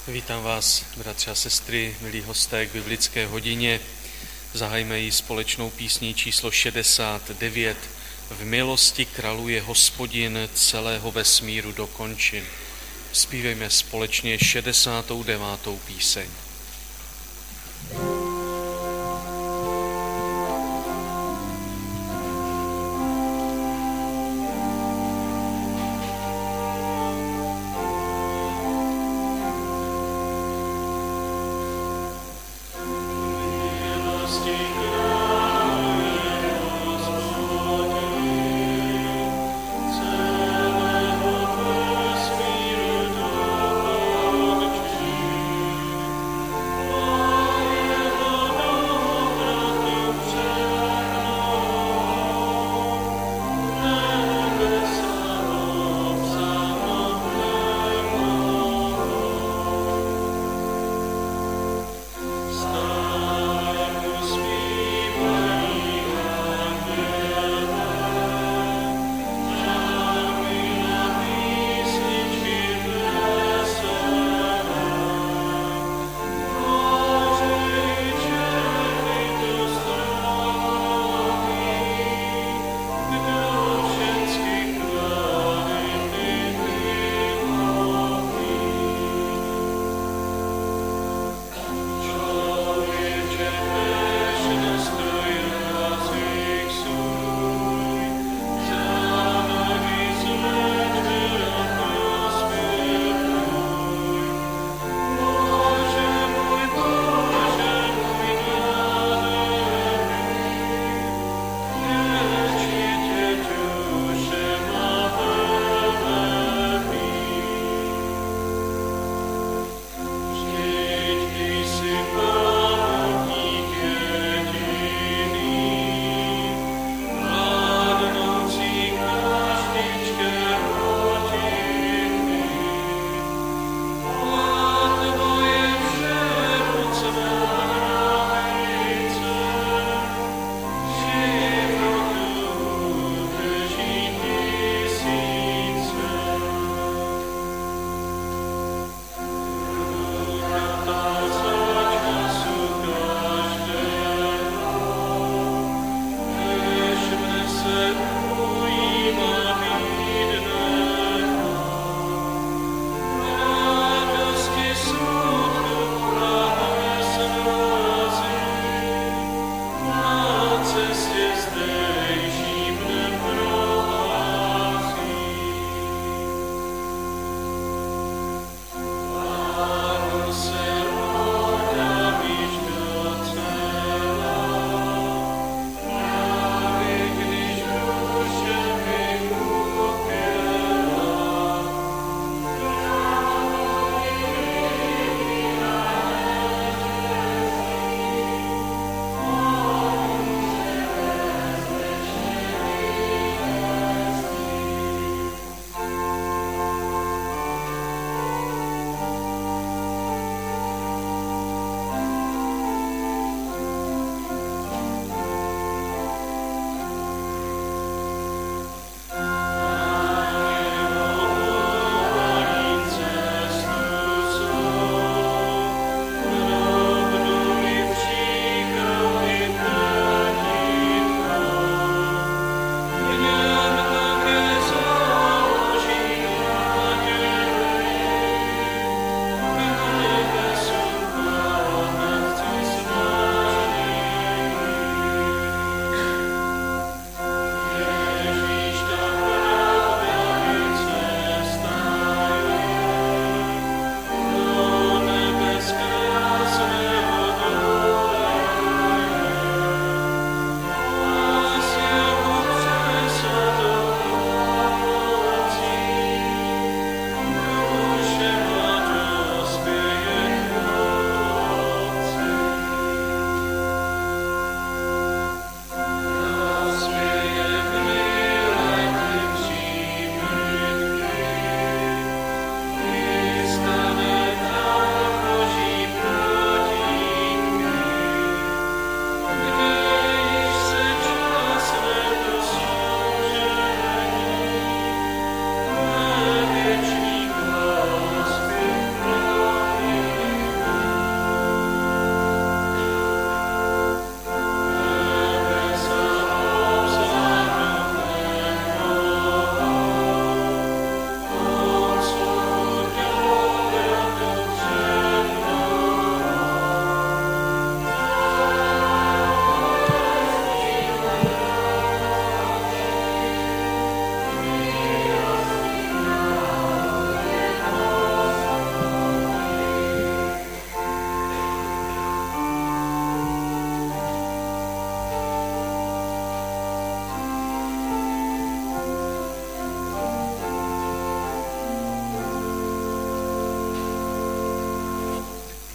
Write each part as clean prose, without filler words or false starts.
Vítám vás, bratři a sestry, milí hosté, k biblické hodině. Zahajme ji společnou písní číslo 69. V milosti kraluje Hospodin, celého vesmíru do končin. Zpívejme společně 69. píseň.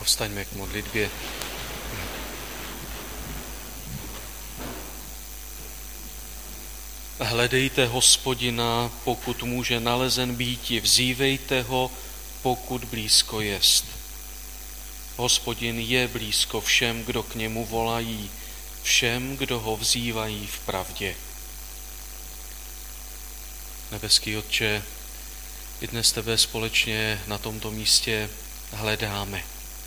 Povstaňme k modlitbě. Hledejte Hospodina, pokud může nalezen býti, vzívejte ho, pokud blízko jest. Hospodin je blízko všem, kdo k němu volají, všem, kdo ho vzývají v pravdě. Nebeský Otče, i dnes tebe společně na tomto místě hledáme.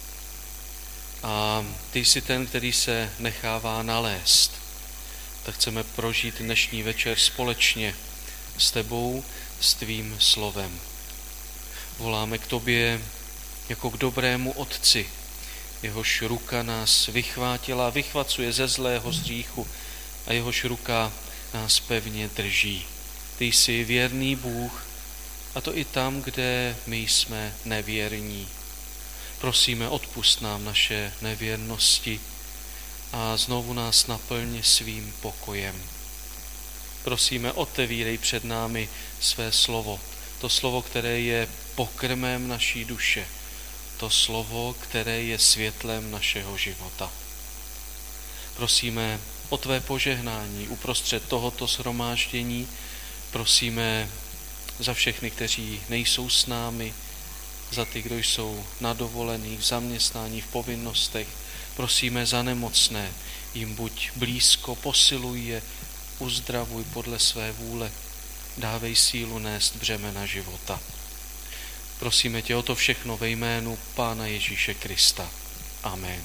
A ty jsi ten, který se nechává nalézt. Tak chceme prožít dnešní večer společně s tebou, s tvým slovem. Voláme k tobě jako k dobrému otci, jehož ruka nás vychvátila, vychvacuje ze zlého, z hříchu a jehož ruka nás pevně drží. Ty jsi věrný Bůh, a to i tam, kde my jsme nevěrní. Prosíme, odpusť nám naše nevěrnosti a znovu nás naplň svým pokojem. Prosíme, otevírej před námi své slovo, to slovo, které je pokrmem naší duše, to slovo, které je světlem našeho života. Prosíme o tvé požehnání uprostřed tohoto shromáždění, prosíme za všechny, kteří nejsou s námi, za ty, kdo jsou na dovolených, v zaměstnání, v povinnostech. Prosíme za nemocné, jim buď blízko, posiluj je, uzdravuj podle své vůle, dávej sílu nést břemena života. Prosíme tě o to všechno ve jménu Pána Ježíše Krista. Amen.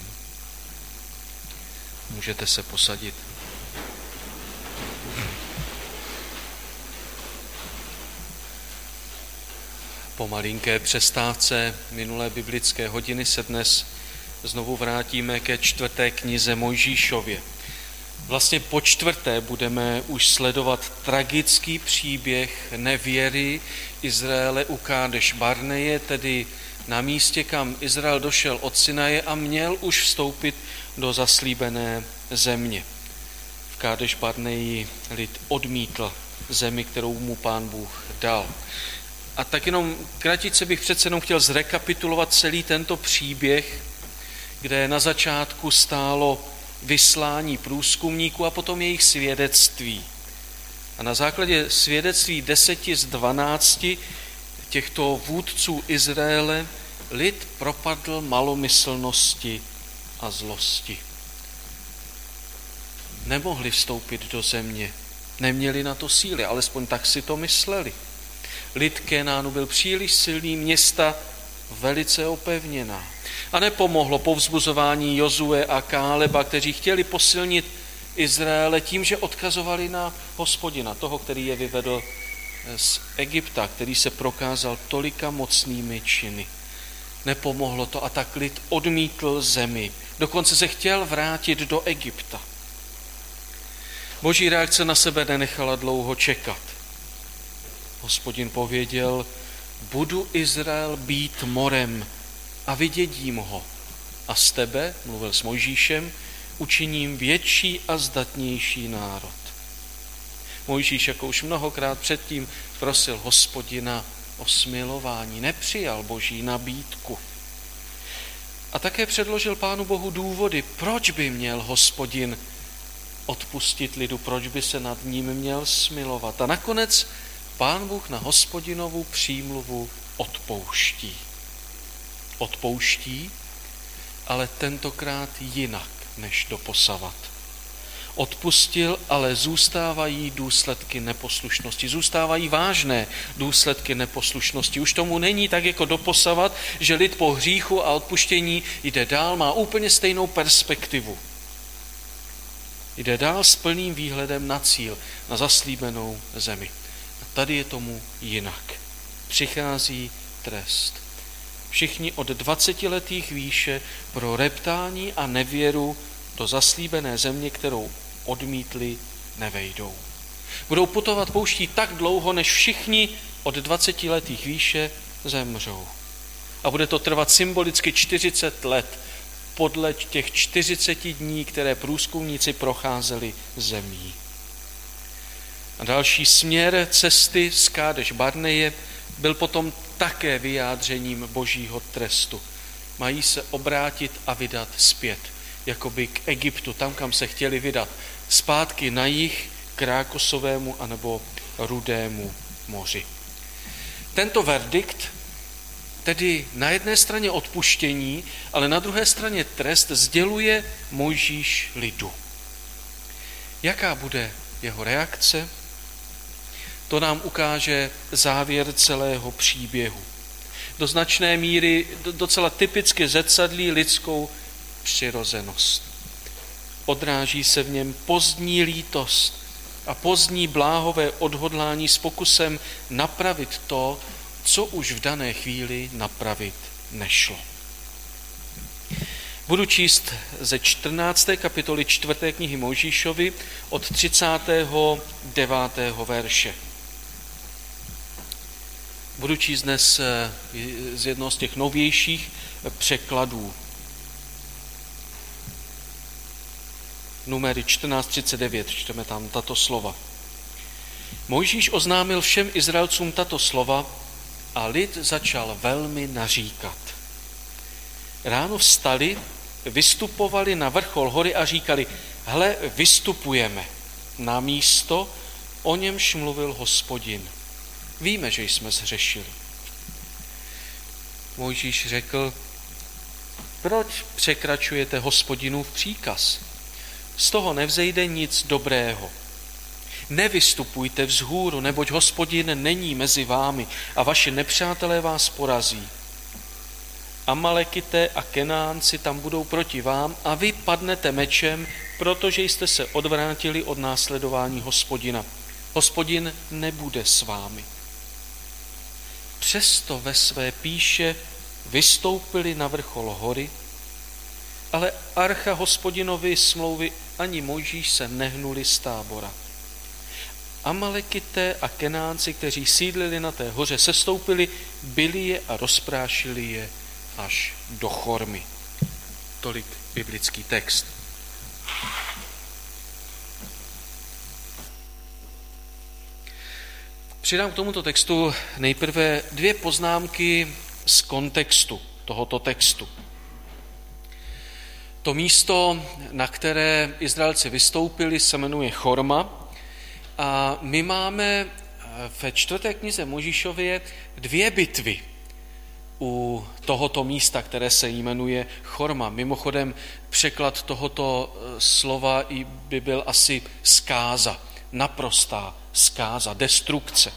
Můžete se posadit. Po malinké přestávce minulé biblické hodiny se dnes znovu vrátíme ke 4. knize Mojžíšově. Vlastně po 4. budeme už sledovat tragický příběh nevěry Izraele u Kádeš Barneje, tedy na místě, kam Izrael došel od Sinaje a měl už vstoupit do zaslíbené země. V Kádeš Barneji lid odmítl zemi, kterou mu Pán Bůh dal. A tak jenom kratice bych přece jenom chtěl zrekapitulovat celý tento příběh, kde na začátku stálo vyslání průzkumníků a potom jejich svědectví. A na základě svědectví 10 z 12 těchto vůdců Izraele lid propadl malomyslnosti a zlosti. Nemohli vstoupit do země, neměli na to síly, alespoň tak si to mysleli. Lid Kénánu byl příliš silný, města velice opevněná. A nepomohlo povzbuzování Jozue a Káleba, kteří chtěli posilnit Izraele tím, že odkazovali na Hospodina, toho, který je vyvedl z Egypta, který se prokázal tolika mocnými činy. Nepomohlo to a tak lid odmítl zemi. Dokonce se chtěl vrátit do Egypta. Boží reakce na sebe nenechala dlouho čekat. Hospodin pověděl, budu Izrael být morem a vydědím ho. A z tebe, mluvil s Mojžíšem, učiním větší a zdatnější národ. Mojžíš, jako už mnohokrát předtím, prosil Hospodina o smilování, nepřijal Boží nabídku. A také předložil Pánu Bohu důvody, proč by měl Hospodin odpustit lidu, proč by se nad ním měl smilovat. A nakonec Pán Bůh na Hospodinovu přímluvu odpouští. Odpouští, ale tentokrát jinak než doposavat. Odpustil, ale zůstávají důsledky neposlušnosti. Zůstávají vážné důsledky neposlušnosti. Už tomu není tak jako doposavat, že lid po hříchu a odpuštění jde dál, má úplně stejnou perspektivu. Jde dál s plným výhledem na cíl, na zaslíbenou zemi. A tady je tomu jinak. Přichází trest. Všichni od 20letých výše pro reptání a nevěru do zaslíbené země, kterou odmítli, nevejdou. Budou putovat pouští tak dlouho, než všichni od 20letých výše zemřou. A bude to trvat symbolicky 40 let podle těch 40 dní, které průzkumníci procházeli zemí. A další směr cesty z Kádeš Barneje byl potom také vyjádřením Božího trestu. mají se obrátit a vydat zpět, jakoby k Egyptu, tam, kam se chtěli vydat, zpátky na jih k Rákosovému anebo Rudému moři. Tento verdikt, tedy na jedné straně odpuštění, ale na druhé straně trest, sděluje Mojžíš lidu. Jaká bude jeho reakce? To nám ukáže závěr celého příběhu. Do značné míry docela typicky zrcadlí lidskou přirozenost. Odráží se v něm pozdní lítost a pozdní bláhové odhodlání s pokusem napravit to, co už v dané chvíli napravit nešlo. Budu číst ze 14. kapitoly 4. knihy Mojžíšovi od 39. verše. Budu číst dnes z jednoho z těch novějších překladů. Numery 14:39, čteme tam tato slova. Mojžíš oznámil všem Izraelcům tato slova a lid začal velmi naříkat. Ráno vstali, vystupovali na vrchol hory a říkali, hle, vystupujeme na místo, o němž mluvil Hospodin. Víme, že jsme zhřešili. Mojžíš řekl, proč překračujete Hospodinův příkaz? Z toho nevzejde nic dobrého. Nevystupujte vzhůru, neboť Hospodin není mezi vámi a vaši nepřátelé vás porazí. Amalekité a Kenánci tam budou proti vám a vy padnete mečem, protože jste se odvrátili od následování Hospodina. Hospodin nebude s vámi. Přesto ve své píše vystoupili na vrchol hory, ale archa Hospodinovy smlouvy ani Mojžíš se nehnuli z tábora. Amalekité a Kenánci, kteří sídlili na té hoře, sestoupili, byli je a rozprášili je až do Chormy. Tolik biblický text. Přidám k tomuto textu nejprve 2 poznámky z kontextu tohoto textu. To místo, na které Izraelci vystoupili, se jmenuje Chorma a my máme ve 4. knize Mojžíšově 2 bitvy u tohoto místa, které se jmenuje Chorma. Mimochodem překlad tohoto slova by byl asi zkáza, naprostá zkáza, destrukce.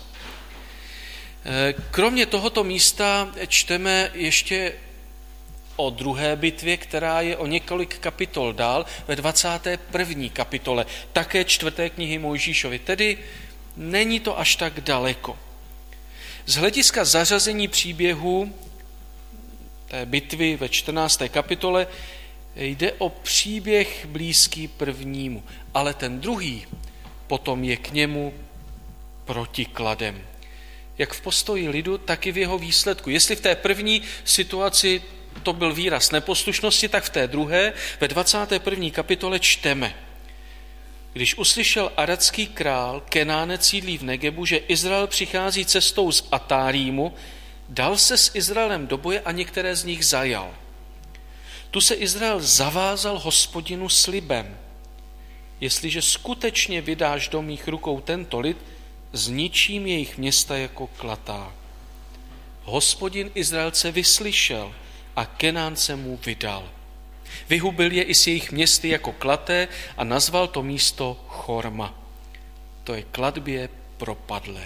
Kromě tohoto místa čteme ještě o druhé bitvě, která je o několik kapitol dál, ve 21. kapitole, také 4. knihy Mojžíšovy. Tedy není to až tak daleko. Z hlediska zařazení příběhu té bitvy ve 14. kapitole jde o příběh blízký prvnímu, ale ten druhý potom je k němu protikladem. Jak v postoji lidu, tak i v jeho výsledku. Jestli v té první situaci to byl výraz neposlušnosti, tak v té druhé, ve 21. kapitole čteme. Když uslyšel aradský král, Kenánec sídlí v Negebu, že Izrael přichází cestou z Atárímu, dal se s Izraelem do boje a některé z nich zajal. Tu se Izrael zavázal Hospodinu slibem. Jestliže skutečně vydáš do mých rukou tento lid, zničím jejich města jako klatá. Hospodin Izraelce vyslyšel a Kenánce mu vydal. Vyhubil je i s jejich městy jako klaté a nazval to místo Chorma. To je klatbě propadlé.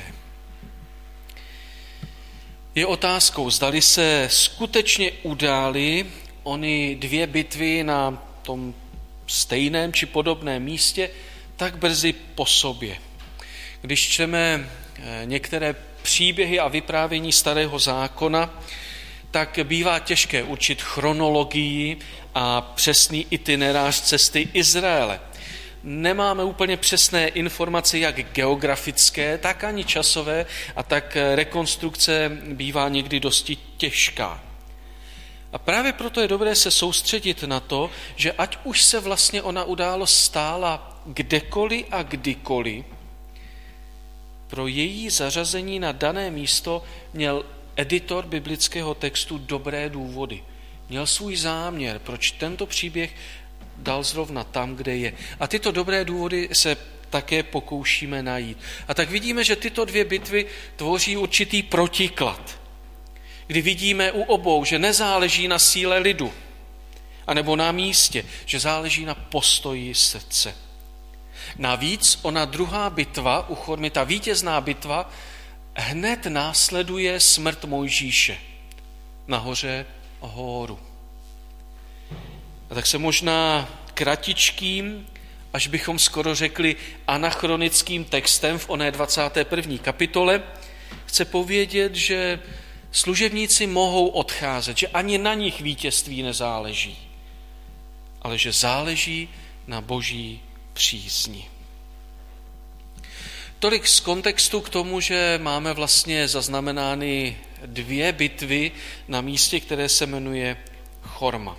Je otázkou, zdali se skutečně udály ony 2 bitvy na tom stejném či podobném místě tak brzy po sobě. Když čteme některé příběhy a vyprávění Starého zákona, tak bývá těžké určit chronologii a přesný itinerář cesty Izraele. Nemáme úplně přesné informace, jak geografické, tak ani časové, a tak rekonstrukce bývá někdy dosti těžká. A právě proto je dobré se soustředit na to, že ať už se vlastně ona událost stála kdekoliv a kdykoliv, pro její zařazení na dané místo měl editor biblického textu dobré důvody. měl svůj záměr, proč tento příběh dal zrovna tam, kde je. A tyto dobré důvody se také pokoušíme najít. A tak vidíme, že tyto dvě bitvy tvoří určitý protiklad, kdy vidíme u obou, že nezáleží na síle lidu, anebo na místě, že záleží na postoji srdce. Navíc ona druhá bitva u Chormy, ta vítězná bitva, hned následuje smrt Mojžíše na hoře Hóru. A tak se možná kratičkým, až bychom skoro řekli anachronickým textem v oné 21. kapitole, chce povědět, že služebníci mohou odcházet, že ani na nich vítězství nezáleží, ale že záleží na Boží přízni. Tolik z kontextu k tomu, že máme vlastně zaznamenány dvě bitvy na místě, které se jmenuje Chorma.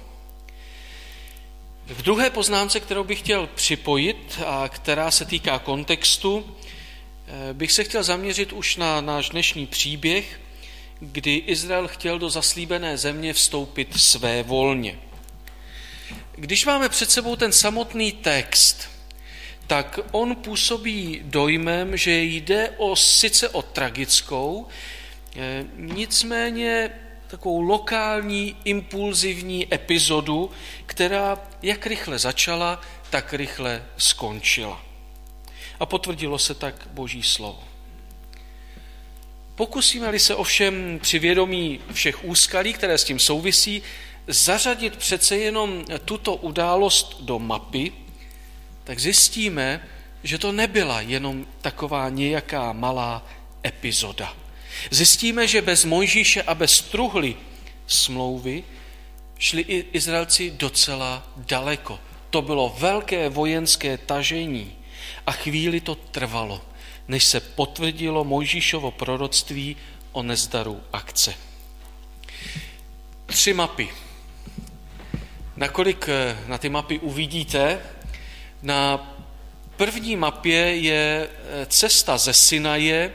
V druhé poznámce, kterou bych chtěl připojit a která se týká kontextu, bych se chtěl zaměřit už na náš dnešní příběh, kdy Izrael chtěl do zaslíbené země vstoupit svévolně. Když máme před sebou ten samotný text, tak on působí dojmem, že jde sice o tragickou, nicméně takovou lokální, impulzivní epizodu, která jak rychle začala, tak rychle skončila. A potvrdilo se tak Boží slovo. Pokusíme-li se ovšem při vědomí všech úskalí, které s tím souvisí, zařadit přece jenom tuto událost do mapy, tak zjistíme, že to nebyla jenom taková nějaká malá epizoda. Zjistíme, že bez Mojžíše a bez truhly smlouvy šli i Izraelci docela daleko. To bylo velké vojenské tažení a chvíli to trvalo, než se potvrdilo Mojžíšovo proroctví o nezdaru akce. 3 mapy. Nakolik na ty mapy uvidíte, na první mapě je cesta ze Sinaje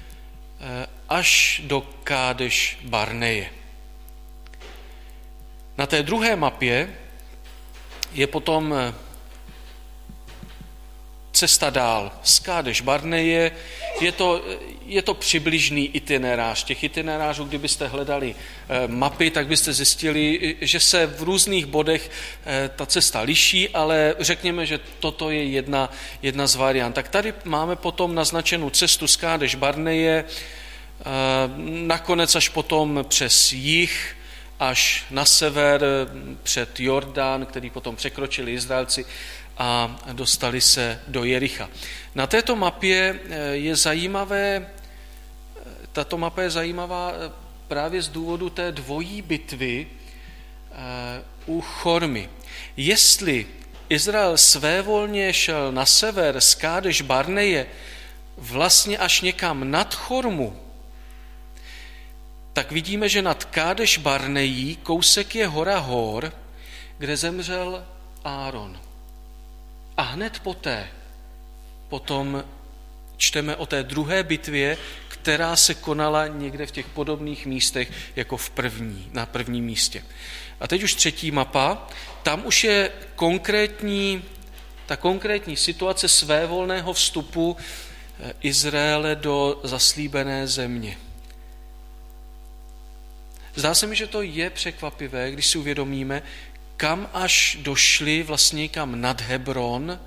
až do Kádeš Barneje. Na té druhé mapě je potom cesta dál z Kádeš Barneje. Je to přibližný itinerář. Těch itinerářů, kdybyste hledali mapy, tak byste zjistili, že se v různých bodech ta cesta liší, ale řekněme, že toto je jedna z variant. Tak tady máme potom naznačenou cestu z Kádeš Barneje, nakonec až potom přes jih, až na sever před Jordán, který potom překročili Izraelci a dostali se do Jericha. Na této mapě je tato mapa je zajímavá právě z důvodu té dvojí bitvy u Chormy. Jestli Izrael svévolně šel na sever z Kádeš Barneje vlastně až někam nad Chormu, tak vidíme, že nad Kádeš Barnejí kousek je hora Hór, kde zemřel Áron. A hned potom čteme o té druhé bitvě, která se konala někde v těch podobných místech jako na prvním místě. A teď už 3. mapa, tam už je ta konkrétní situace svévolného vstupu Izraele do zaslíbené země. Zdá se mi, že to je překvapivé, když si uvědomíme, kam až došli vlastně kam nad Hebron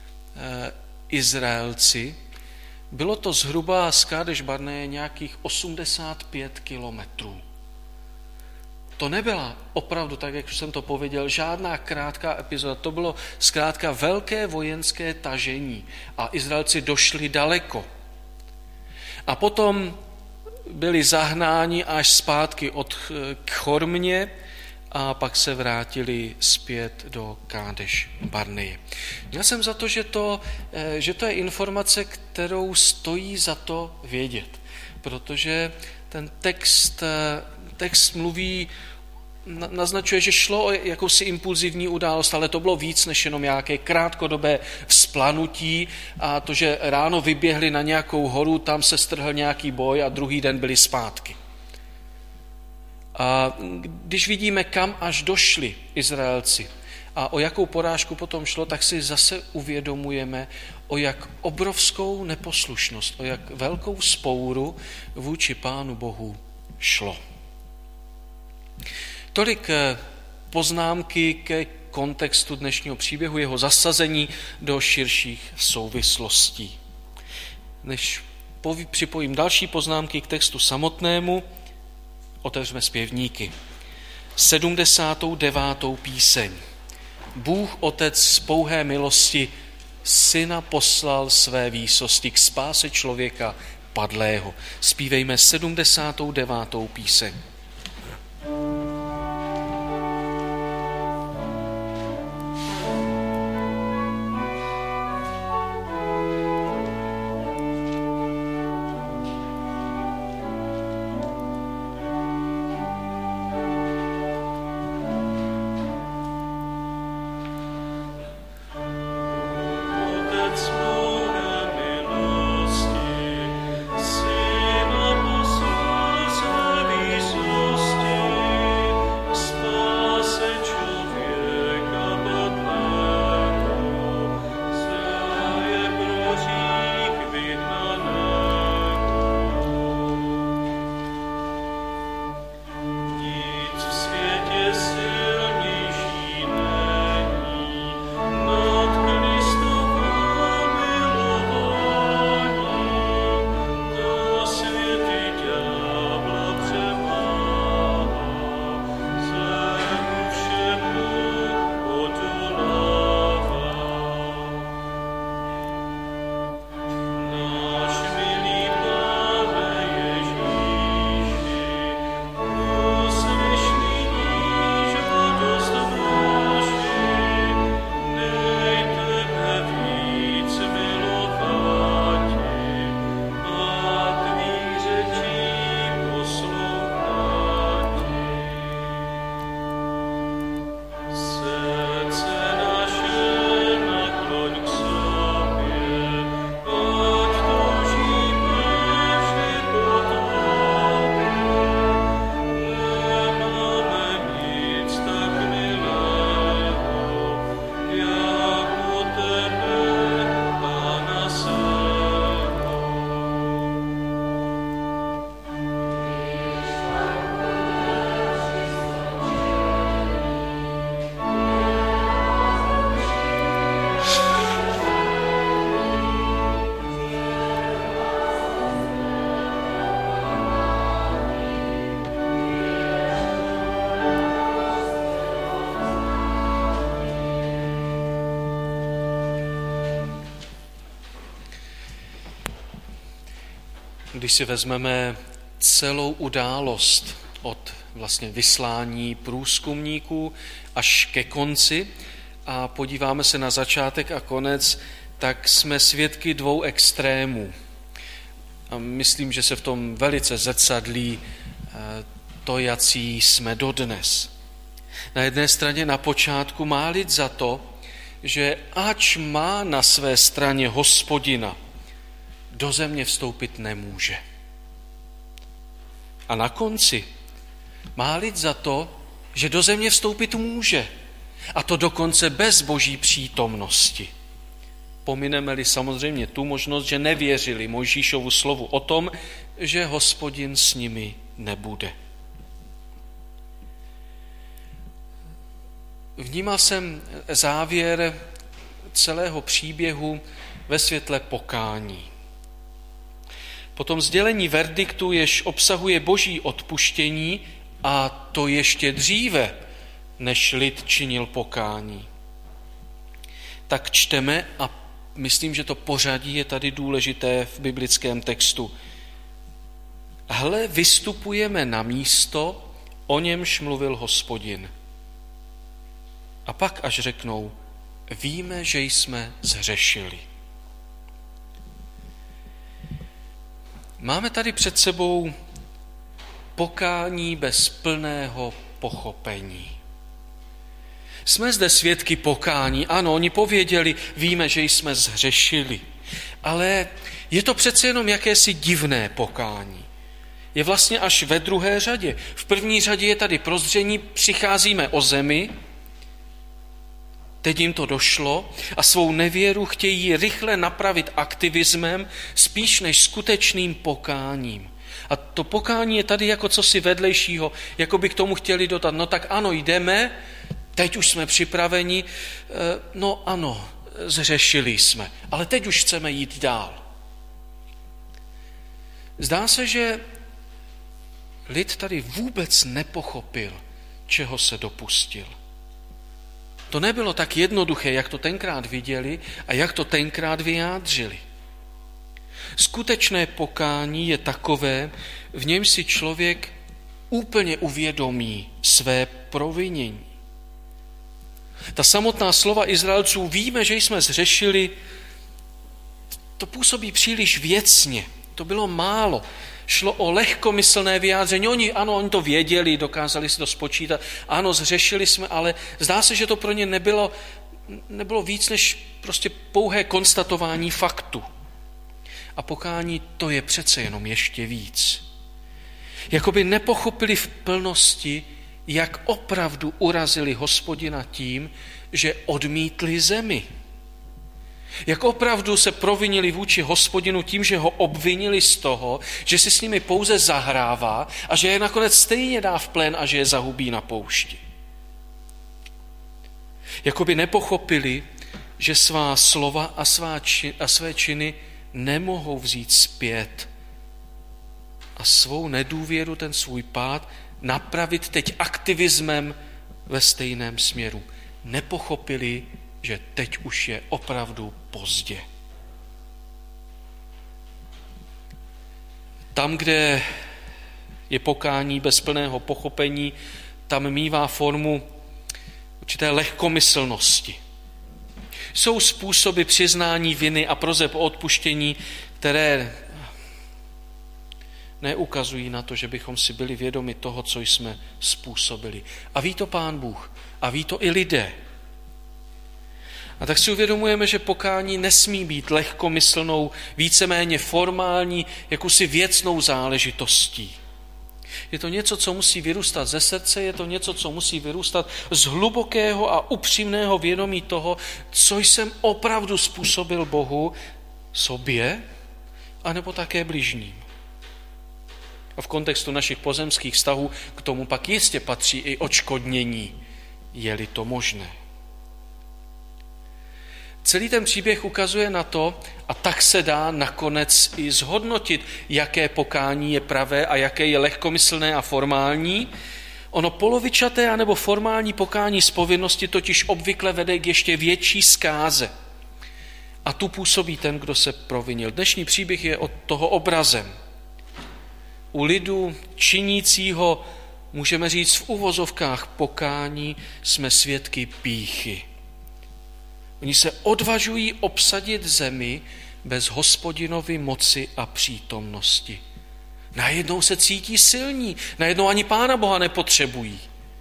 Izraelci. Bylo to zhruba z Kádeš Barneje nějakých 85 kilometrů. To nebyla opravdu, tak jak jsem to pověděl, žádná krátká epizoda. To bylo zkrátka velké vojenské tažení a Izraelci došli daleko. A potom byli zahnáni až zpátky k Chormě a pak se vrátili zpět do Kádeš Barneje. Měl jsem za to, že to je informace, kterou stojí za to vědět, protože ten text mluví, naznačuje, že šlo o jakousi impulzivní událost, ale to bylo víc než jenom nějaké krátkodobé vzplanutí a to, že ráno vyběhli na nějakou horu, tam se strhl nějaký boj a druhý den byli zpátky. A když vidíme, kam až došli Izraelci a o jakou porážku potom šlo, tak si zase uvědomujeme, o jak obrovskou neposlušnost, o jak velkou vzpouru vůči Pánu Bohu šlo. Tolik poznámky ke kontextu dnešního příběhu, jeho zasazení do širších souvislostí. Než připojím další poznámky k textu samotnému, otevřeme zpěvníky. 79. píseň. Bůh Otec z pouhé milosti Syna poslal své výsosti k spáse člověka padlého. Zpívejme 79. píseň. Když si vezmeme celou událost od vlastně vyslání průzkumníků až ke konci a podíváme se na začátek a konec, tak jsme svědky dvou extrémů. A myslím, že se v tom velice zrcadlí to, jací jsme dodnes. Na jedné straně na počátku má lid za to, že ač má na své straně Hospodina, do země vstoupit nemůže. A na konci má lid za to, že do země vstoupit může. A to dokonce bez Boží přítomnosti. Pomineme-li samozřejmě tu možnost, že nevěřili Mojžíšovu slovu o tom, že Hospodin s nimi nebude. Vnímal jsem závěr celého příběhu ve světle pokání. Po tom sdělení verdiktu, jež obsahuje boží odpuštění, a to ještě dříve, než lid činil pokání, tak čteme, a myslím, že to pořadí je tady důležité v biblickém textu. Hle, vystupujeme na místo, o němž mluvil Hospodin. A pak až řeknou, víme, že jsme zhřešili. Máme tady před sebou pokání bez plného pochopení. Jsme zde svědky pokání. Ano, oni pověděli, víme, že jsme zhřešili. Ale je to přece jenom jakési divné pokání. je vlastně až ve druhé řadě. V první řadě je tady prozření, přicházíme o zemi, teď jim to došlo a svou nevěru chtějí rychle napravit aktivismem spíš než skutečným pokáním. A to pokání je tady jako cosi vedlejšího, jako by k tomu chtěli dodat, no tak ano, jdeme, teď už jsme připraveni, no ano, zřešili jsme, ale teď už chceme jít dál. Zdá se, že lid tady vůbec nepochopil, čeho se dopustil. To nebylo tak jednoduché, jak to tenkrát viděli a jak to tenkrát vyjádřili. Skutečné pokání je takové, v něm si člověk úplně uvědomí své provinění. Ta samotná slova Izraelců, víme, že jsme zřešili, to působí příliš věcně, to bylo málo. Šlo o lehkomyslné vyjádření. Oni to věděli, dokázali si to spočítat. Ano, zřešili jsme, ale zdá se, že to pro ně nebylo víc než prostě pouhé konstatování faktu. A pokání to je přece jenom ještě víc. Jakoby nepochopili v plnosti, jak opravdu urazili Hospodina tím, že odmítli zemi. Jak opravdu se provinili vůči Hospodinu tím, že ho obvinili z toho, že si s nimi pouze zahrává a že je nakonec stejně dá v plén a že je zahubí na poušti. Jakoby nepochopili, že svá slova a své činy nemohou vzít zpět a svou nedůvěru, ten svůj pád, napravit teď aktivismem ve stejném směru. Nepochopili, že teď už je opravdu pozdě. Tam, kde je pokání bez plného pochopení, tam mívá formu určité lehkomyslnosti. Jsou způsoby přiznání viny a proseb o odpuštění, které neukazují na to, že bychom si byli vědomi toho, co jsme způsobili. A ví to Pán Bůh. A ví to i lidé. A tak si uvědomujeme, že pokání nesmí být lehkomyslnou, víceméně formální, jakousi věcnou záležitostí. Je to něco, co musí vyrůstat ze srdce, je to něco, co musí vyrůstat z hlubokého a upřímného vědomí toho, co jsem opravdu způsobil Bohu, sobě, anebo také bližním. A v kontextu našich pozemských vztahů k tomu pak jistě patří i odškodnění, je-li to možné. Celý ten příběh ukazuje na to, a tak se dá nakonec i zhodnotit, jaké pokání je pravé a jaké je lehkomyslné a formální. Ono polovičaté anebo formální pokání z povinnosti totiž obvykle vede k ještě větší zkáze. A tu působí ten, kdo se provinil. Dnešní příběh je od toho obrazem. U lidu činícího, můžeme říct v uvozovkách pokání, jsme svědky pýchy. Oni se odvažují obsadit zemi bez Hospodinovy moci a přítomnosti. Najednou se cítí silní, najednou ani Pána Boha nepotřebují.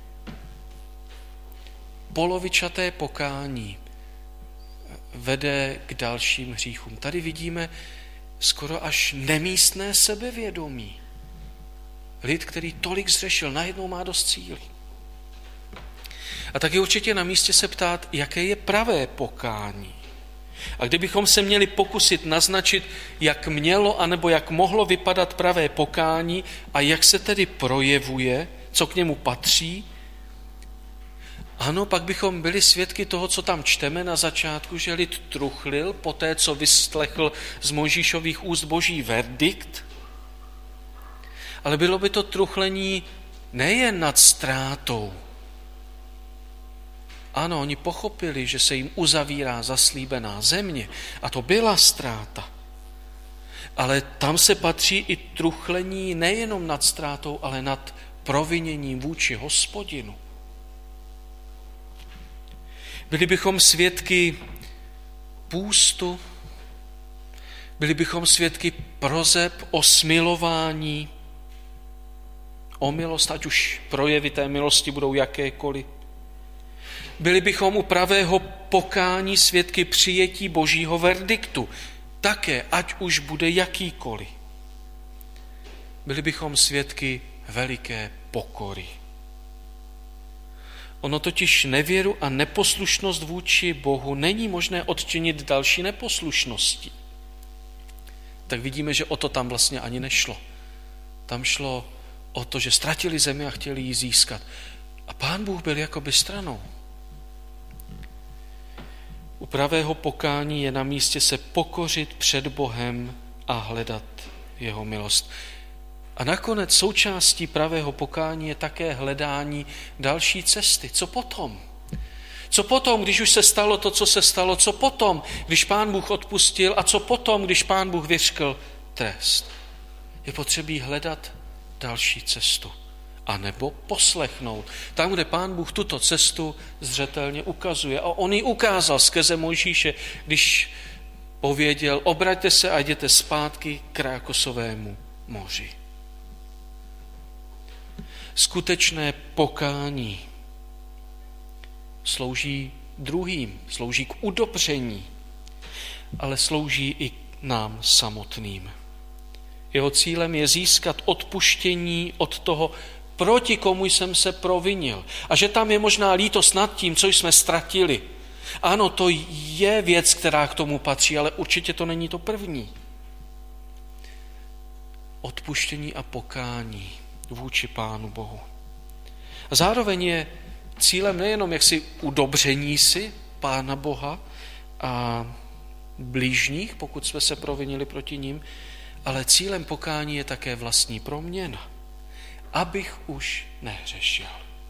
Polovičaté pokání vede k dalším hříchům. Tady vidíme skoro až nemístné sebevědomí. Lid, který tolik zřešil, najednou má dost síly. A tak je určitě na místě se ptát, jaké je pravé pokání. A kdybychom se měli pokusit naznačit, jak mělo anebo jak mohlo vypadat pravé pokání a jak se tedy projevuje, co k němu patří, ano, pak bychom byli svědky toho, co tam čteme na začátku, že lid truchlil po té, co vyslechl z Mojžíšových úst boží verdikt, ale bylo by to truchlení nejen nad ztrátou. Ano, oni pochopili, že se jim uzavírá zaslíbená země a to byla ztráta. Ale tam se patří i truchlení nejenom nad ztrátou, ale nad proviněním vůči Hospodinu. Byli bychom svědky půstu, byli bychom svědky proseb o smilování, o milost, ať už projevy té milosti budou jakékoliv. Byli bychom u pravého pokání svědky přijetí božího verdiktu, také ať už bude jakýkoliv. byli bychom svědky veliké pokory. Ono totiž nevěru a neposlušnost vůči Bohu není možné odčinit další neposlušností. Tak vidíme, že o to tam vlastně ani nešlo. Tam šlo o to, že ztratili zemi a chtěli ji získat. A Pán Bůh byl jakoby stranou. U pravého pokání je na místě se pokořit před Bohem a hledat jeho milost. A nakonec součástí pravého pokání je také hledání další cesty. Co potom? Co potom, když už se stalo to, co se stalo? Co potom, když Pán Bůh odpustil? A co potom, když Pán Bůh vyřkl trest? Je potřebí hledat další cestu. A nebo poslechnout. Tam, kde Pán Bůh tuto cestu zřetelně ukazuje. A on ji ukázal skrze Mojžíše, když pověděl, obraťte se a jděte zpátky k Rákosovému moři. Skutečné pokání slouží druhým, slouží k udobření, ale slouží i nám samotným. Jeho cílem je získat odpuštění od toho, proti komu jsem se provinil. A že tam je možná lítost nad tím, co jsme ztratili. Ano, to je věc, která k tomu patří, ale určitě to není to první. Odpuštění a pokání vůči Pánu Bohu. A zároveň je cílem nejenom jaksi udobření si Pána Boha a blížních, pokud jsme se provinili proti ním, ale cílem pokání je také vlastní proměna, abych už nehřešil.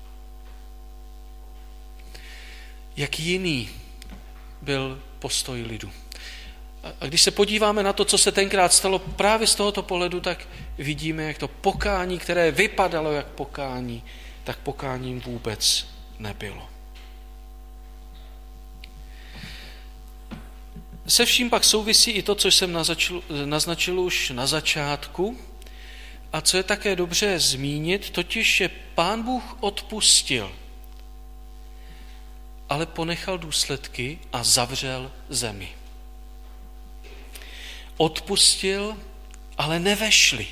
Jak jiný byl postoj lidu. A když se podíváme na to, co se tenkrát stalo právě z tohoto pohledu, tak vidíme, jak to pokání, které vypadalo jak pokání, tak pokáním vůbec nebylo. Se vším pak souvisí i to, co jsem naznačil už na začátku, a co je také dobře zmínit, totiž, že Pán Bůh odpustil, ale ponechal důsledky a zavřel zemi. Odpustil, ale nevešli.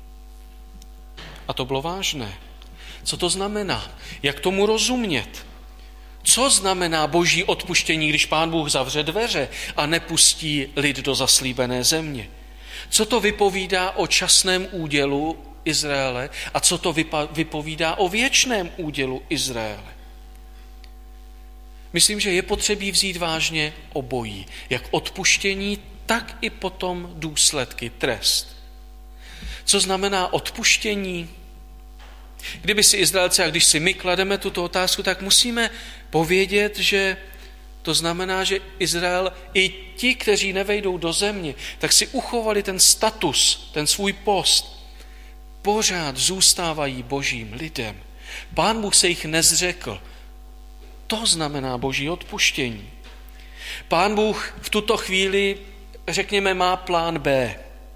A to bylo vážné. Co to znamená? Jak tomu rozumět? Co znamená boží odpuštění, když Pán Bůh zavře dveře a nepustí lid do zaslíbené země? Co to vypovídá o časném údělu Izraele a co to vypovídá o věčném údělu Izraele? Myslím, že je potřebí vzít vážně obojí, jak odpuštění, tak i potom důsledky, trest. Co znamená odpuštění? Kdyby si Izraelci, a když si my klademe tuto otázku, tak musíme povědět, že to znamená, že Izrael i ti, kteří nevejdou do země, tak si uchovali ten status, ten svůj post. Pořád zůstávají božím lidem. Pán Bůh se jich nezřekl. To znamená boží odpuštění. Pán Bůh v tuto chvíli, řekněme, má plán B.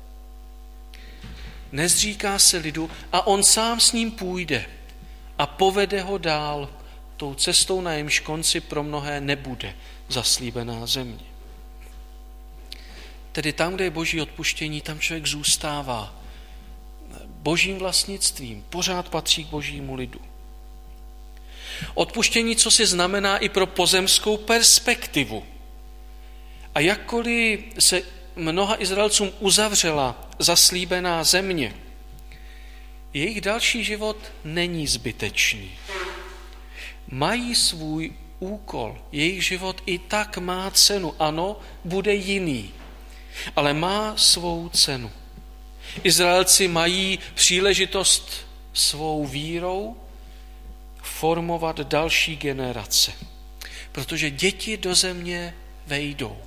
Nezříká se lidu a on sám s ním půjde a povede ho dál tou cestou, na jejímž konci pro mnohé nebude zaslíbená země. Tedy tam, kde je boží odpuštění, tam člověk zůstává božím vlastnictvím, pořád patří k božímu lidu. Odpuštění, co si znamená i pro pozemskou perspektivu. A jakkoliv se mnoha Izraelcům uzavřela zaslíbená země, jejich další život není zbytečný. Mají svůj úkol, jejich život i tak má cenu. Ano, bude jiný, ale má svou cenu. Izraelci mají příležitost svou vírou formovat další generace, protože děti do země vejdou.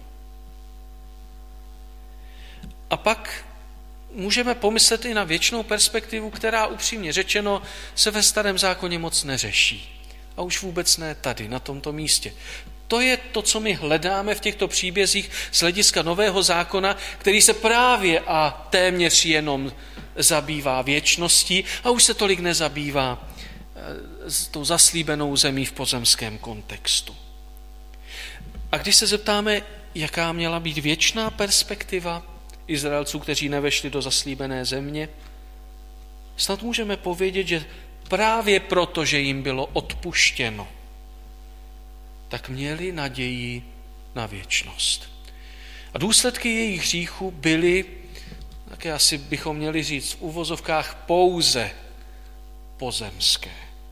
A pak můžeme pomyslet i na věčnou perspektivu, která upřímně řečeno se ve Starém zákoně moc neřeší. A už vůbec ne tady, na tomto místě. To je to, co my hledáme v těchto příbězích z hlediska Nového zákona, který se právě a téměř jenom zabývá věčností a už se tolik nezabývá s tou zaslíbenou zemí v pozemském kontextu. A když se zeptáme, jaká měla být věčná perspektiva Izraelců, kteří nevešli do zaslíbené země, snad můžeme povědět, že právě proto, že jim bylo odpuštěno, tak měli naději na věčnost. A důsledky jejich hříchu byly, také asi bychom měli říct, v uvozovkách pouze pozemské.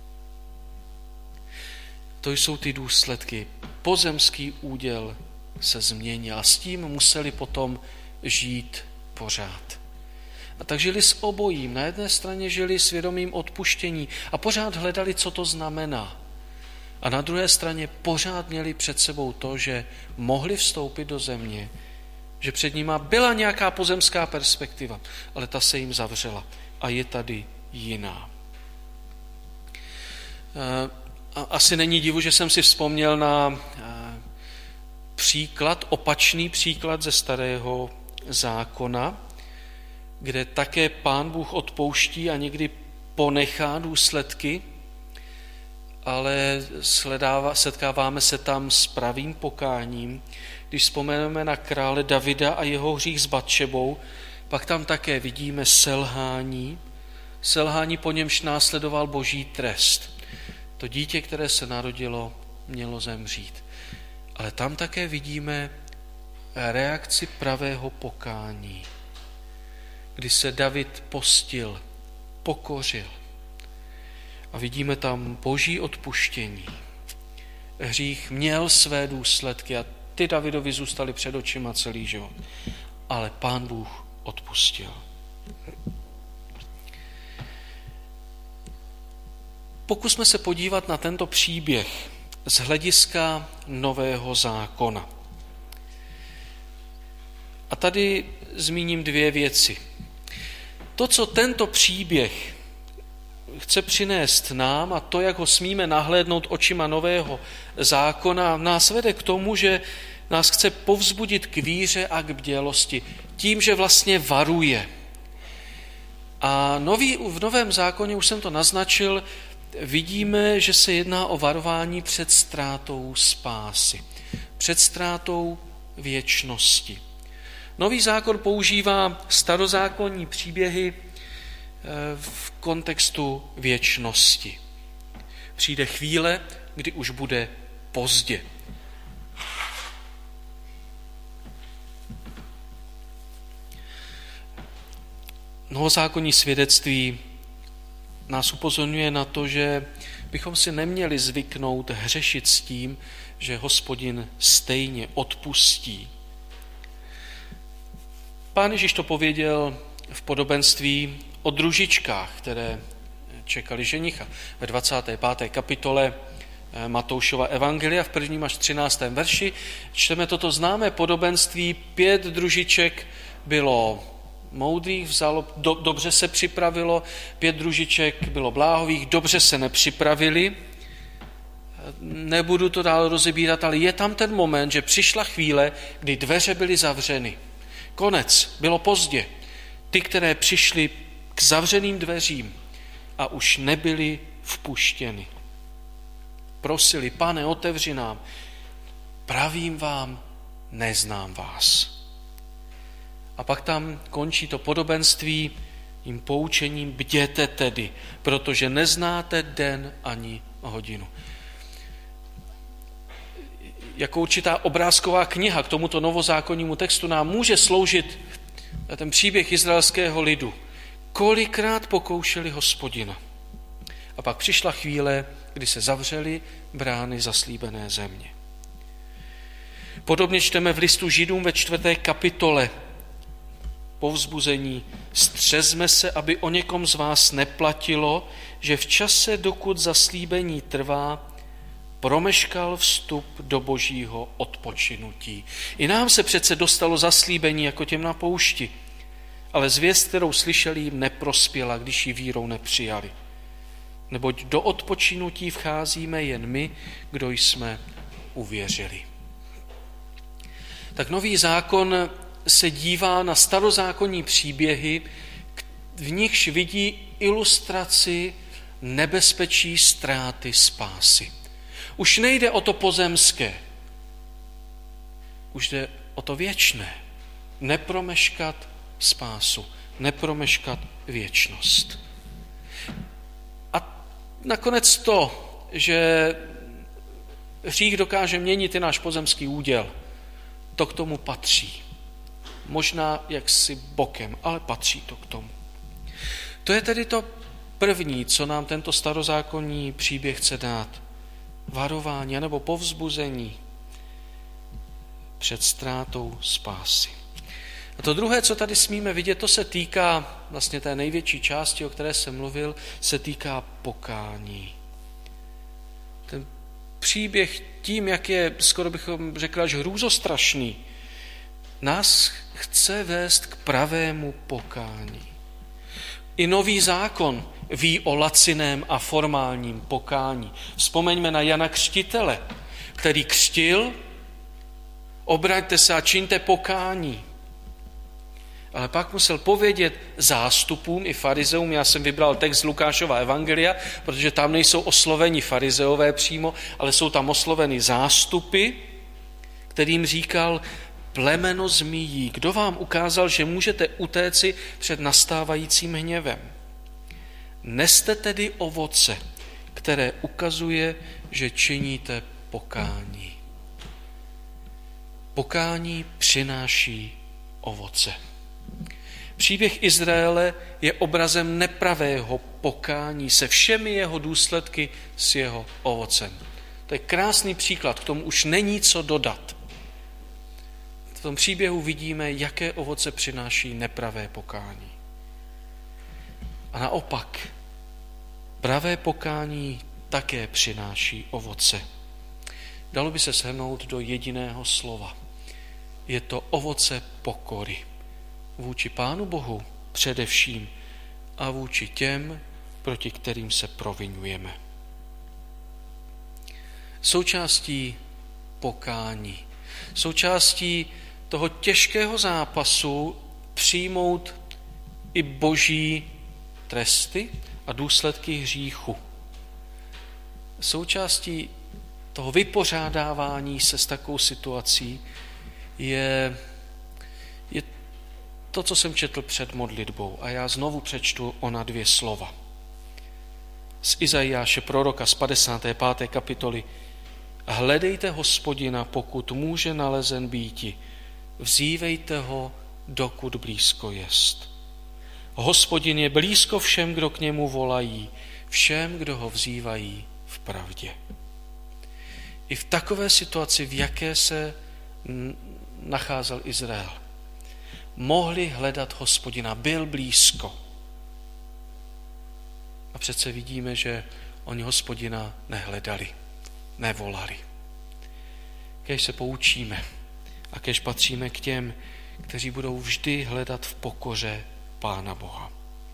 To jsou ty důsledky. Pozemský úděl se změnil a s tím museli potom žít pořád. A tak žili s obojím. Na jedné straně žili s vědomím odpuštění a pořád hledali, co to znamená. A na druhé straně pořád měli před sebou to, že mohli vstoupit do země, že před nima byla nějaká pozemská perspektiva, ale ta se jim zavřela a je tady jiná. Asi není divu, že jsem si vzpomněl na opačný příklad ze Starého zákona, kde také Pán Bůh odpouští a někdy ponechá důsledky, ale setkáváme se tam s pravým pokáním. Když vzpomeneme na krále Davida a jeho hřích s Batšebou, pak tam také vidíme selhání, po němž následoval boží trest. To dítě, které se narodilo, mělo zemřít. Ale tam také vidíme reakci pravého pokání, kdy se David postil, pokořil. A vidíme tam boží odpuštění. Hřích měl své důsledky a ty Davidovi zůstaly před očima celý život. Ale Pán Bůh odpustil. Pokusme se podívat na tento příběh z hlediska Nového zákona. A tady zmíním dvě věci. To, co tento příběh chce přinést nám a to, jak ho smíme nahlédnout očima Nového zákona, nás vede k tomu, že nás chce povzbudit k víře a k bdělosti. Tím, že vlastně varuje. A v Novém zákoně, už jsem to naznačil, vidíme, že se jedná o varování před ztrátou spásy, před ztrátou věčnosti. Nový zákon používá starozákonní příběhy v kontextu věčnosti. Přijde chvíle, kdy už bude pozdě. Novozákonní svědectví nás upozorňuje na to, že bychom si neměli zvyknout hřešit s tím, že Hospodin stejně odpustí. Pán Ježíš to pověděl v podobenství o družičkách, které čekali ženicha. Ve 25. kapitole Matoušova evangelia v 1. až 13. verši čteme toto známé podobenství. 5 družiček bylo moudrých, dobře se připravilo, 5 družiček bylo bláhových, dobře se nepřipravili. Nebudu to dál rozebírat, ale je tam ten moment, že přišla chvíle, kdy dveře byly zavřeny. Konec, bylo pozdě. Ty, které přišly k zavřeným dveřím a už nebyly vpuštěny. Prosili, Pane, otevři nám. Pravím vám, neznám vás. A pak tam končí to podobenství tím poučením: bděte tedy, protože neznáte den ani hodinu. Jako určitá obrázková kniha k tomuto novozákonnímu textu nám může sloužit ten příběh izraelského lidu. Kolikrát pokoušeli Hospodina. A pak přišla chvíle, kdy se zavřely brány zaslíbené země. Podobně čteme v listu Židům ve 4. kapitole povzbuzení: střezme se, aby o někom z vás neplatilo, že v čase, dokud zaslíbení trvá, promeškal vstup do božího odpočinutí. I nám se přece dostalo zaslíbení jako těm na poušti, ale zvěst, kterou slyšeli, jim neprospěla, když ji vírou nepřijali. Neboť do odpočinutí vcházíme jen my, kdo jsme uvěřili. Tak Nový zákon se dívá na starozákonní příběhy, v nichž vidí ilustraci nebezpečí ztráty spásy. Už nejde o to pozemské, už jde o to věčné. Nepromeškat spásu, nepromeškat věčnost. nakonec to, že hřích dokáže měnit i náš pozemský úděl, to k tomu patří. Možná jaksi bokem, ale patří to k tomu. To je tedy to první, co nám tento starozákonní příběh chce dát. Varování nebo povzbuzení před ztrátou spásy. A to druhé, co tady smíme vidět, to se týká vlastně té největší části, o které jsem mluvil, se týká pokání. Ten příběh tím, jak je, skoro bychom řekli, až hrůzostrašný, nás chce vést k pravému pokání. I Nový zákon ví o laciném a formálním pokání. Vzpomeňme na Jana Křtitele, který křtil, obraťte se a čiňte pokání. Ale pak musel povědět zástupům i farizeům, já jsem vybral text z Lukášova evangelia, protože tam nejsou osloveni farizeové přímo, ale jsou tam osloveny zástupy, kterým říkal: plemeno zmíjí, kdo vám ukázal, že můžete utéci před nastávajícím hněvem? Neste tedy ovoce, které ukazuje, že činíte pokání. Pokání přináší ovoce. Příběh Izraele je obrazem nepravého pokání se všemi jeho důsledky, s jeho ovocem. To je krásný příklad, k tomu už není co dodat. V tom příběhu vidíme, jaké ovoce přináší nepravé pokání. A naopak, pravé pokání také přináší ovoce. Dalo by se shrnout do jediného slova. Je to ovoce pokory. Vůči Pánu Bohu především a vůči těm, proti kterým se provinujeme. Součástí pokání, součástí toho těžkého zápasu přijmout i boží tresty a důsledky hříchu. Součástí toho vypořádávání se s takovou situací je to, co jsem četl před modlitbou. A já znovu přečtu ona 2 slova. Z Izajáše proroka z 55. kapitoly. Hledejte Hospodina, pokud může nalezen býti. Vzívejte ho, dokud blízko jest. Hospodin je blízko všem, kdo k němu volají, všem, kdo ho vzývají v pravdě. I v takové situaci, v jaké se nacházel Izrael, mohli hledat Hospodina, byl blízko. A přece vidíme, že oni Hospodina nehledali, nevolali. Kéž se poučíme a kéž patříme k těm, kteří budou vždy hledat v pokoře Pána Boha.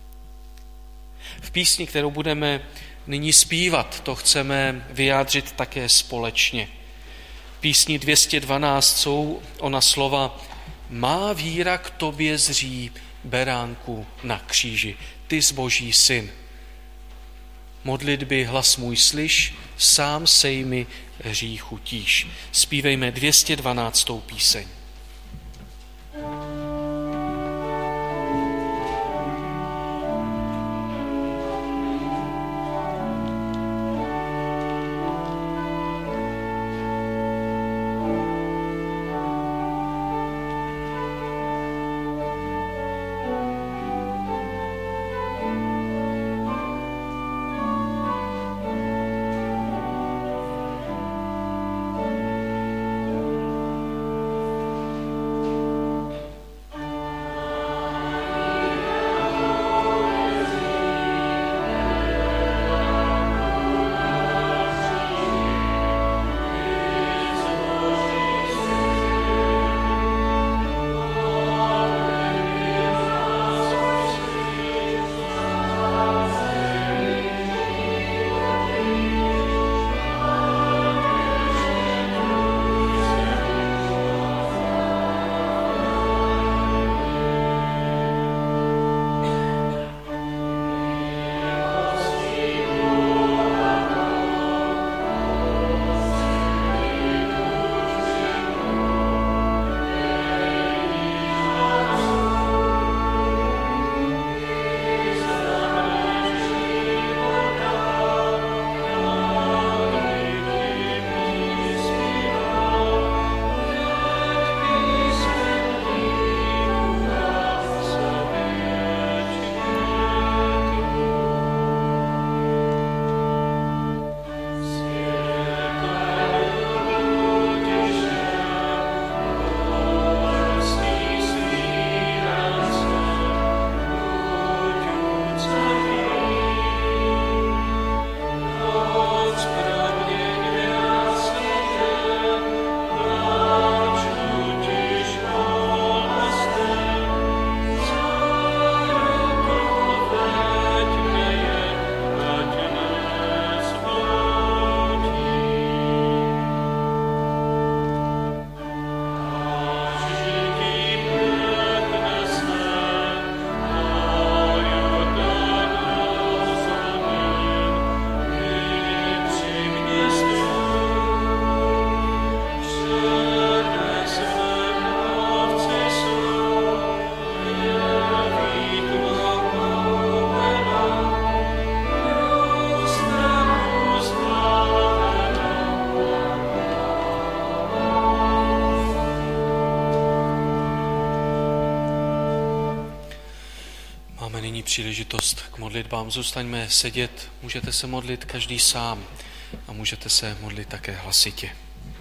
V písni, kterou budeme nyní zpívat, to chceme vyjádřit také společně. V písni 212 jsou ona slova: Má víra k tobě zří, beránku na kříži, ty zboží syn. Modlitby hlas můj slyš, sám sej mi hříchu tíž. Zpívejme 212. píseň. poslední příležitost k modlitbám. Zůstaňme sedět, můžete se modlit každý sám a můžete se modlit také hlasitě.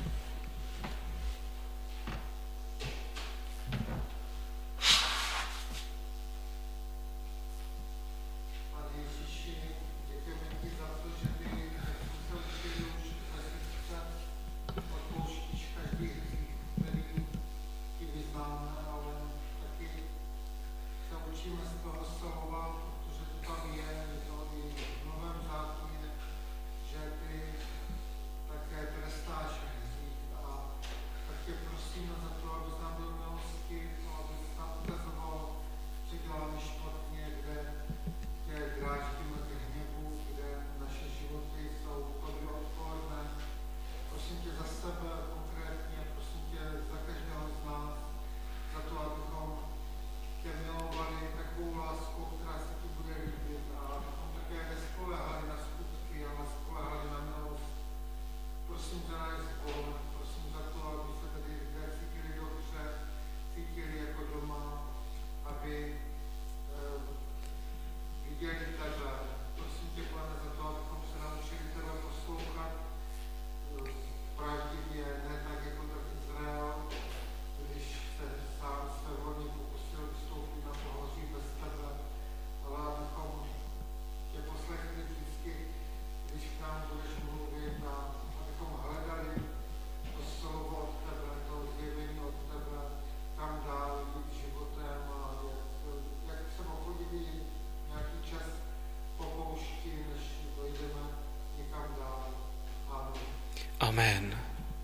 Amen.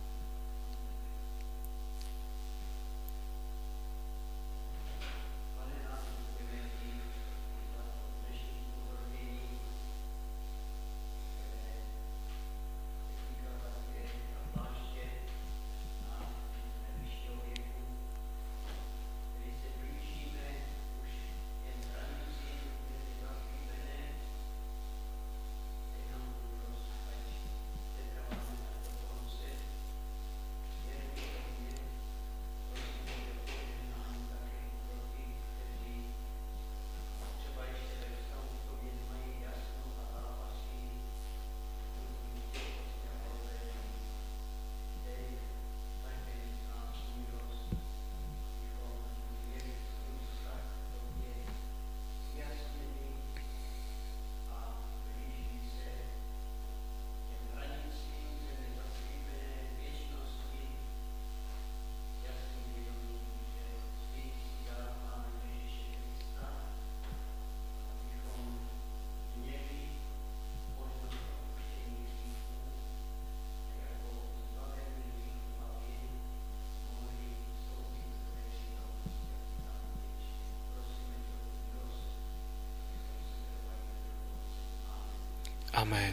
Amen.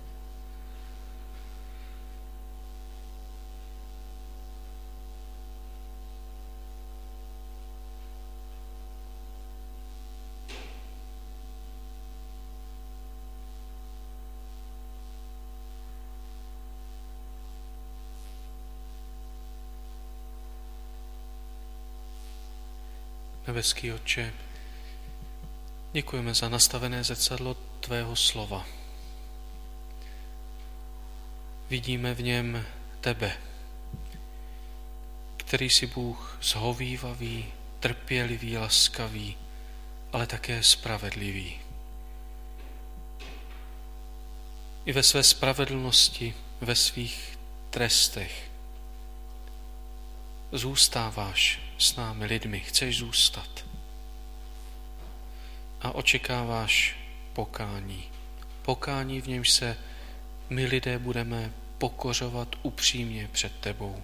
Nebeský Otče, děkujeme za nastavené zrcadlo tvého slova. Vidíme v něm tebe, který jsi Bůh zhovívavý, trpělivý, laskavý, ale také spravedlivý. I ve své spravedlnosti, ve svých trestech zůstáváš s námi lidmi, chceš zůstat a očekáváš pokání. Pokání, v němž se my lidé budeme pokořovat upřímně před tebou.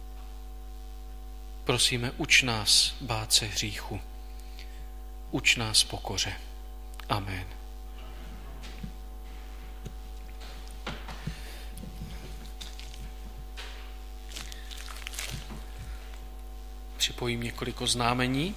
Prosíme, uč nás bát se hříchu. Uč nás pokoře. Amen. Připojím několik oznámení.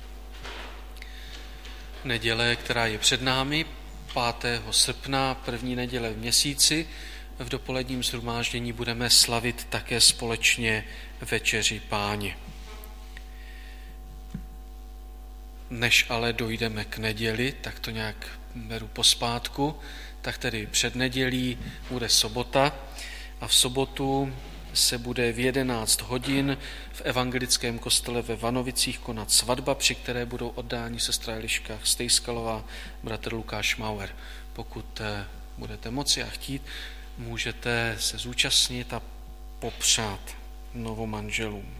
Neděle, která je před námi, 5. srpna, první neděle v měsíci, v dopoledním shromáždění budeme slavit také společně večeři Páně. než ale dojdeme k neděli, tak to nějak beru pospátku, tak tedy před nedělí bude sobota a v sobotu se bude v 11 hodin v evangelickém kostele ve Vanovicích konat svatba, při které budou oddáni sestra Eliška Stejskalová, bratr Lukáš Mauer. Pokud budete moci a chtít, můžete se zúčastnit a popřát novomanželům.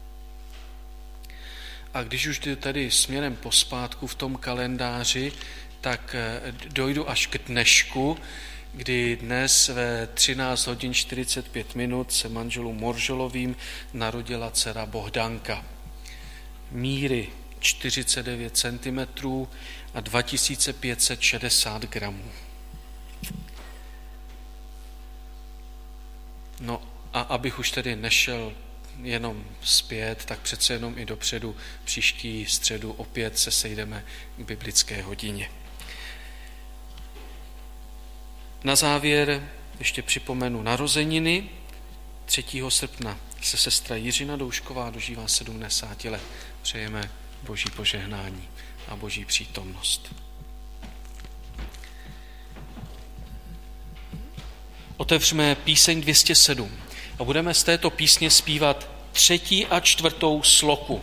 A když už jdu tady směrem pospátku v tom kalendáři, tak dojdu až k dnešku, kdy dnes ve 13 hodin 45 minut se manželům Moržolovým narodila dcera Bohdanka. Míry 49 cm a 2560 gramů. No a abych už tedy nešel jenom zpět, tak přece jenom i dopředu příští středu opět se sejdeme k biblické hodině. Na závěr ještě připomenu narozeniny. 3. srpna se sestra Jiřina Doušková dožívá 70 let. Přejeme Boží požehnání a Boží přítomnost. Otevřeme píseň 207 a budeme z této písně zpívat 3. a 4. sloku.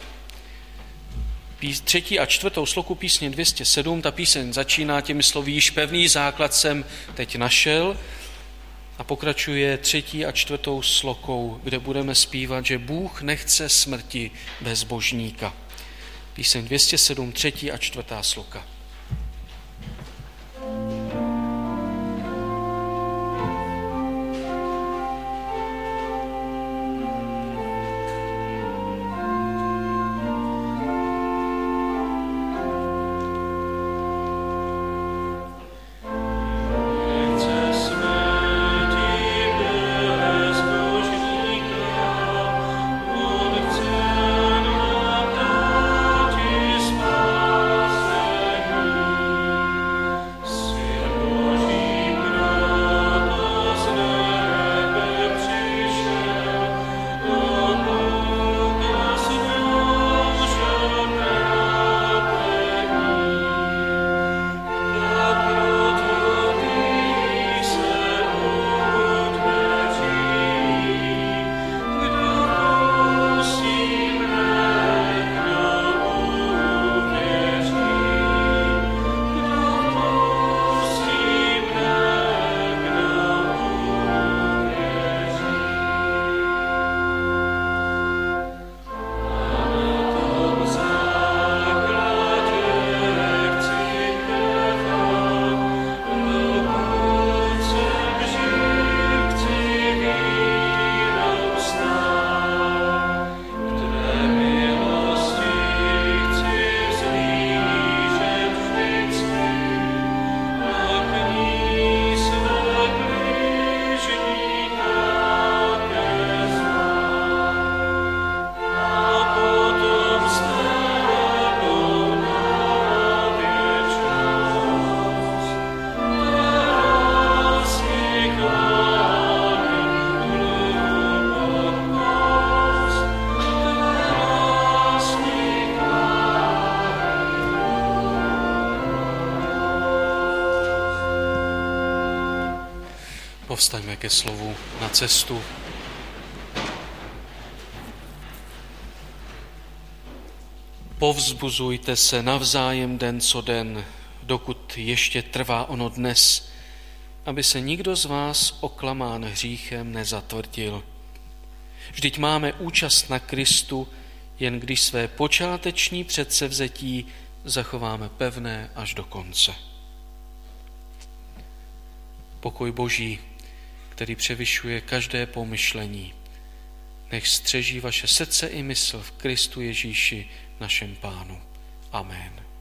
3. a 4. sloku písně 207, ta píseň začíná těmi slovy: již pevný základ jsem teď našel, a pokračuje 3. a 4. slokou, kde budeme zpívat, že Bůh nechce smrti bezbožníka. Píseň 207, 3. a 4. sloka. Povstaňme ke slovu na cestu. Povzbuzujte se navzájem den co den, dokud ještě trvá ono dnes, aby se nikdo z vás oklamán hříchem nezatvrdil. Vždyť máme účast na Kristu, jen když své počáteční předsevzetí zachováme pevné až do konce. Pokoj Boží, který převyšuje každé pomyšlení, nech střeží vaše srdce i mysl v Kristu Ježíši, našem Pánu. Amen.